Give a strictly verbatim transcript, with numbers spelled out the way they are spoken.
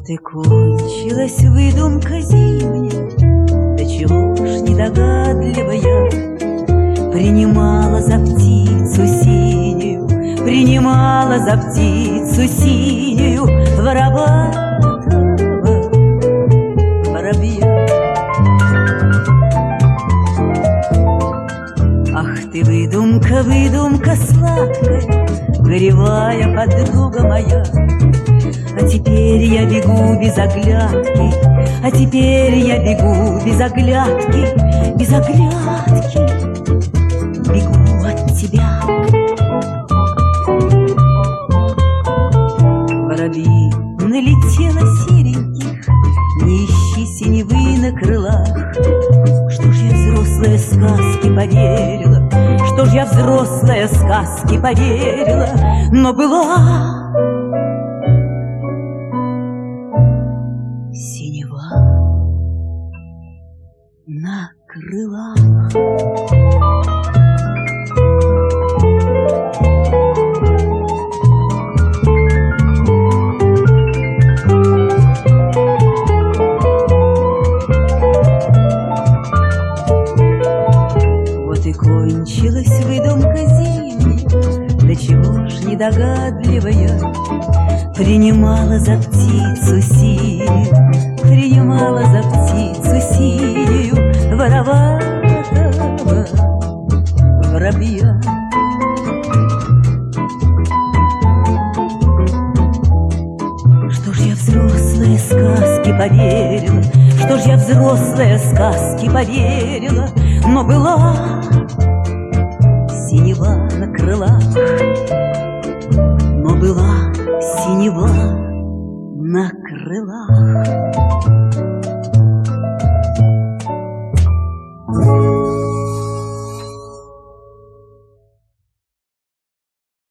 Вот и кончилась выдумка зимняя, до чего ж недогадливая. Принимала за птицу синюю, принимала за птицу синюю вороватого воробья. Ах ты, выдумка, выдумка сладкая, горевая подруга моя. А теперь я бегу без оглядки, а теперь я бегу без оглядки, без оглядки бегу от тебя. Воробьи налетела сереньких, не ищи синевы на крылах. Что ж я взрослая сказки поверила, что ж я взрослая сказки поверила, но была синева на крылах. Вот и кончилась выдумка зимняя, до чего ж недогадливая. Принимала за птицу синюю, принимала за птицу синюю вороватого воробья. Что ж я взрослые сказки поверила, что ж я взрослые сказки поверила, но была синева на крылах, но была синева на крылах.